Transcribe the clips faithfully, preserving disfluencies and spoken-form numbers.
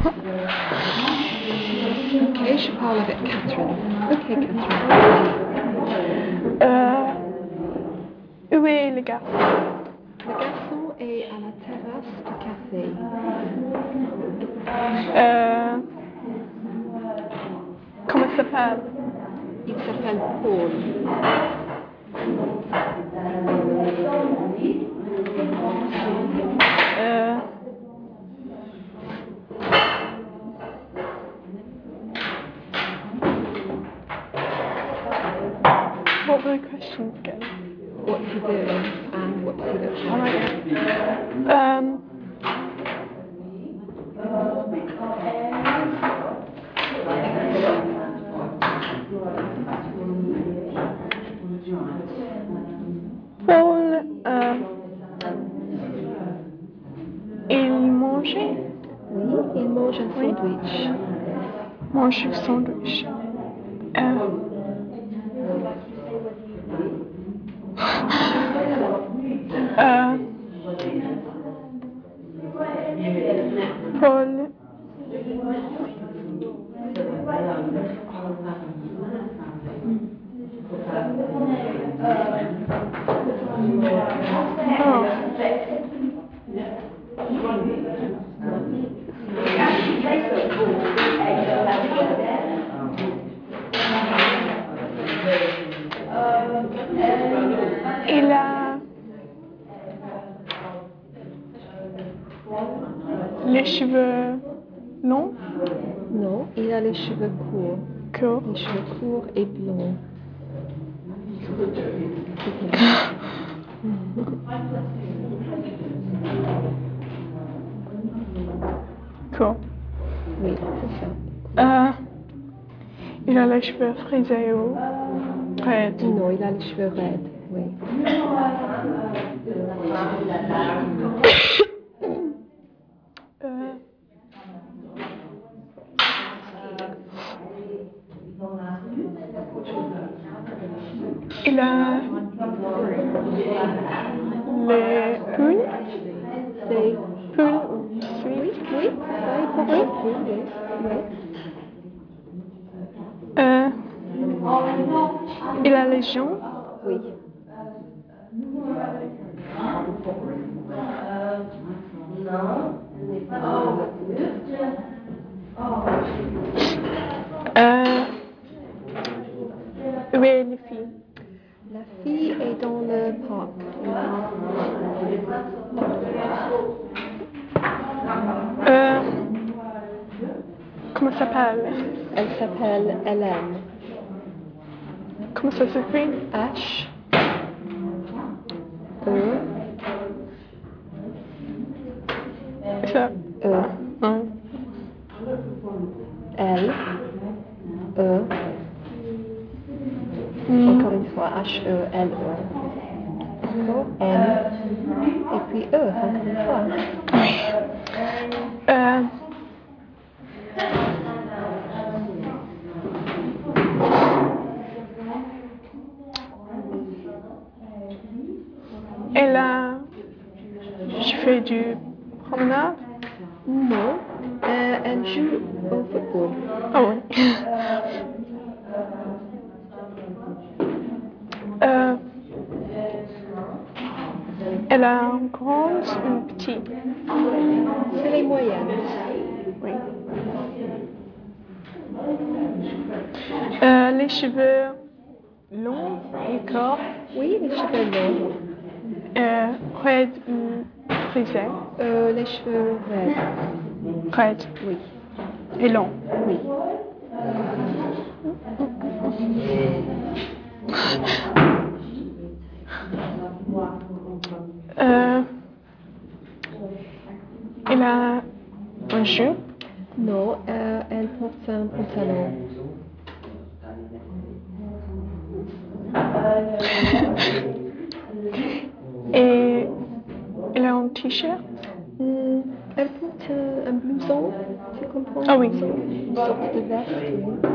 Ok, je parle avec Catherine. Ok, Catherine. Euh, où est le garçon? Le garçon est à la terrasse du café. Euh, comment ça s'appelle? Il s'appelle Paul. Euh, what were the questions again? What's he doing and what's he looking Oh my for? God. Um, Paul, euh, il mangeait? Oui, il mange un Oui. sandwich. Mange un sandwich. Euh, euh, Paul, oh. Il a les cheveux longs, Non, il a les cheveux courts. courts. Les cheveux courts et blonds. Cool. Oui, c'est ça. Euh, il a les cheveux frisés ou raides. Non, il a les cheveux raides. Oui. Euh, il a les poules, C'est... poules, Oui, suites. oui, ça, il porte un pull, oui. Oui. Euh, il a les jambes. Oui. Euh, où est les filles? La fille est dans le parc. Euh, comment ça s'appelle? Elle s'appelle Hélène. Comment ça s'écrit? H. E. Ça. E. Ouais. L. E. Hmm. Encore une fois, H, E, L, E. Encore M. Et puis E, encore une fois. Oui. Euh, elle a. Je fais du promenade. Non. Euh, elle joue au football. Ah oui. Euh, elle a une grande ou une petite? C'est les moyennes. Oui. Euh, les cheveux longs et courts, Oui, les cheveux longs. euh, raides ou frisés? Euh, les cheveux raides. Raides Oui. et longs. Oui. Euh, elle a un jupe. Non, euh, elle porte un pantalon. Et elle a un t-shirt. Hmm, elle porte un, un blouson, tu comprends? Ah oui. Blouson, une sorte de veste, oui.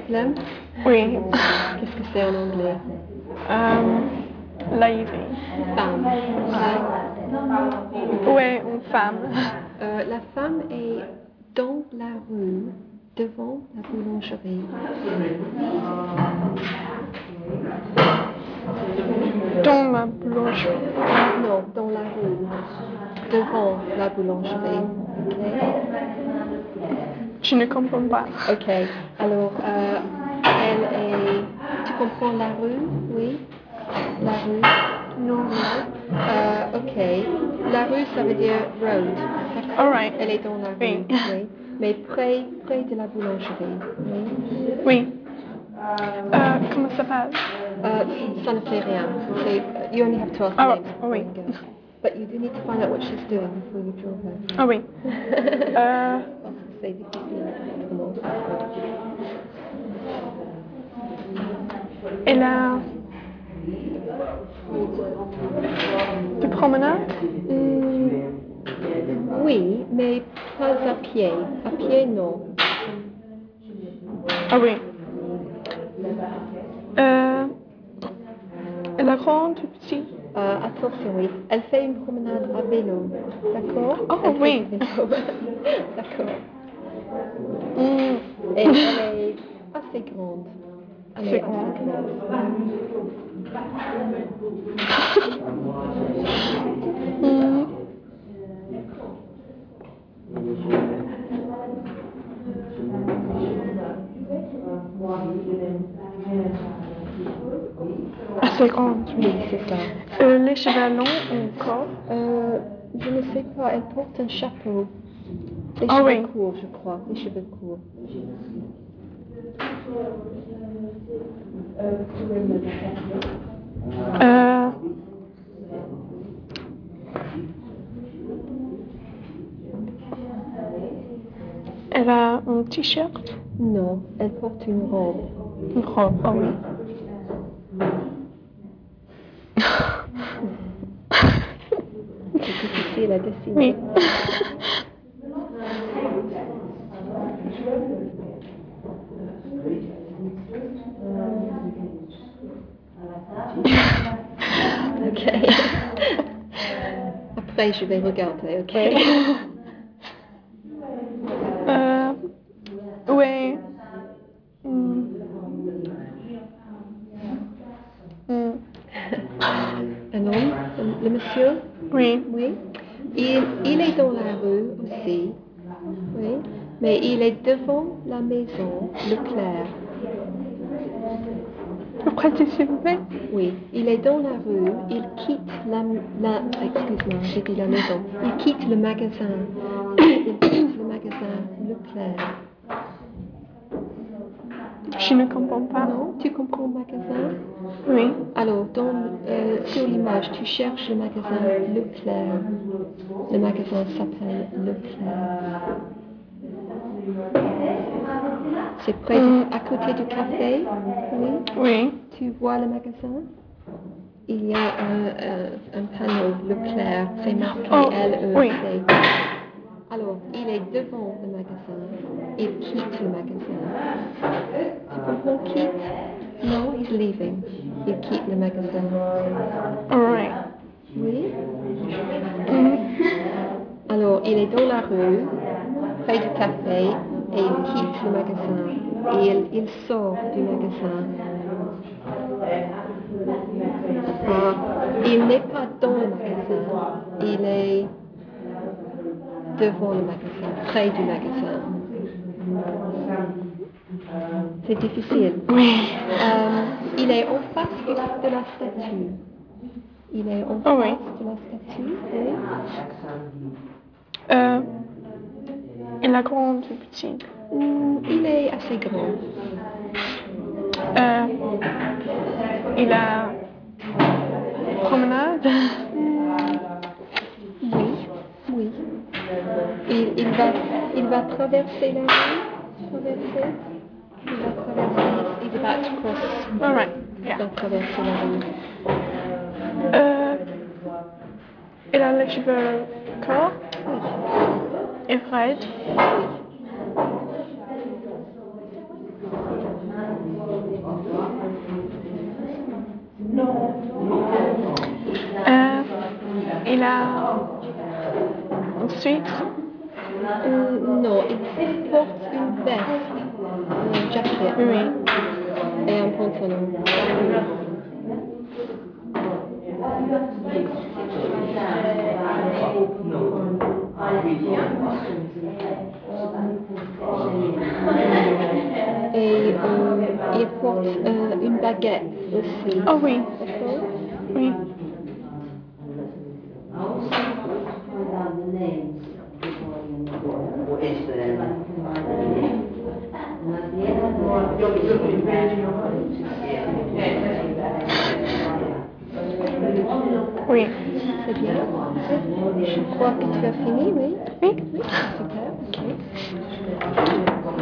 problème? Oui. Qu'est-ce que c'est en anglais? Euh, lady. Femme. Oui, une femme. Euh, la femme est dans la rue, devant la boulangerie. Dans la boulangerie. Non, dans la rue, devant la boulangerie. Ok. Je ne comprends pas. Ok. Alors, euh, elle est. Tu comprends la rue? Oui. La rue. Non. Euh, ok. La rue, ça veut dire road. All right. Elle est dans la rue. Oui. Oui. Mais près, près de la boulangerie. Oui. Oui. Euh, comment ça s'appelle? Uh, ça ne fait rien. C'est, you only have to ask Ah, names before oui. you go. But you do need to find out what she's doing before you draw her. Ah oui. Euh, Parce que c'est difficile autrement. elle a des promenades? Hmm, oui, mais pas à pied. À pied, non. Ah oui. Euh, elle a grande ou petit? Euh, attention, oui. Elle fait une promenade à vélo. D'accord? Oh Elle fait oui. du vélo. D'accord. Mm, Et elle est assez grande. Elle C'est est grand. assez grande. Mm. Assez grande. Oui, c'est ça. Euh, les cheveux longs encore? Euh, je ne sais pas, elle porte un chapeau. Les Ah cheveux oui. courts, je crois. Les cheveux courts. Euh, elle a un t-shirt? Non, elle porte une robe. Une robe, ah oui. C'est difficile à dessiner. Oui. Ok. Après, je vais regarder, ok? Oui. Euh, oui. Hmm. Hmm. Un homme, le monsieur? Oui. Oui. Il, il est dans la rue aussi. Oui. Mais il est devant la maison Leclerc. Vous prêtez s'il vous plaît? Oui, il est dans la rue, il quitte la, la excuse-moi, j'ai dit la maison, il quitte le magasin, il quitte le magasin Leclerc. Je ne comprends pas. Non, tu comprends le magasin? Oui. Alors, dans, euh, sur l'image, tu cherches le magasin Leclerc. Le magasin s'appelle Leclerc. C'est près du, Mm. à côté du café, oui. Oui. Tu vois le magasin? Il y a un, un, un panneau Leclerc, c'est marqué Oh, L E C. oui. Alors, il est devant le magasin, il quitte le magasin. Tu comprends quitte? No, he's leaving. Il quitte le magasin. All right. Oui? Mm. Alors, il est dans la rue, près du café, et il quitte le magasin. Et il, il sort du magasin. Ah, il n'est pas dans le magasin, il est devant le magasin, près du magasin. C'est difficile. Oui. Euh, il est en face du- de la statue. Il est en Oh, oui. face de la statue. Oui. Euh, il a grande ou petit? Hmm, il est assez grand. Euh, il a promenade? Oui, oui. Il, il, va, il va traverser la rue. Traverser. Il va traverser. He's about to cross. All right. Il Yeah. va traverser la rue. Euh, il a les cheveux courts et raides. Il a ensuite, Euh, non, il porte une veste, une jaquette oui. et un pantalon. Et euh, il porte euh, une baguette aussi. Oh oui, D'accord? oui. Oui. C'est bien. Je crois que tu as fini, oui? Oui. Oui, super, ok.